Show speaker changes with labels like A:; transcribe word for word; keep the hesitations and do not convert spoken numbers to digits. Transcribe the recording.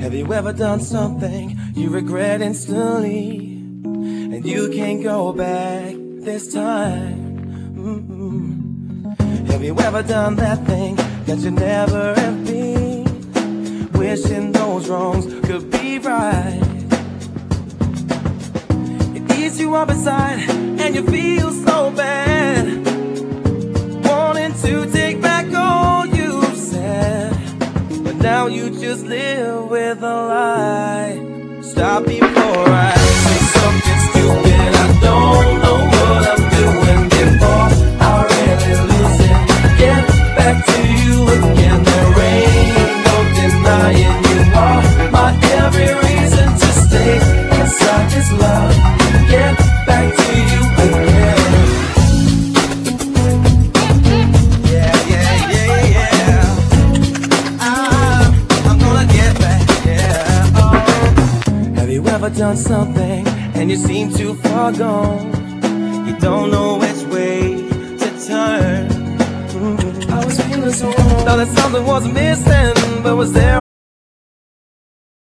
A: Have you ever done something you regret instantly, and you can't go back this time? Mm-hmm. Have you ever done that thing that you never have been, wishing those wrongs could be right? It eats you up inside and you feel so bad, wanting to take back all you've said, but now you just live with a lie. Stop before I say something stupid. I don't know what I'm doing before I really lose it. Get back to you again. There ain't no denying you are my every reason to stay inside this love. Get back to you again. Yeah, yeah, yeah, yeah. I'm, I'm gonna get back, yeah. Oh. Have you ever done something and you seem too far gone? You don't know which way to turn. Mm-hmm. I was feeling so wrong, thought that something was missing, but was there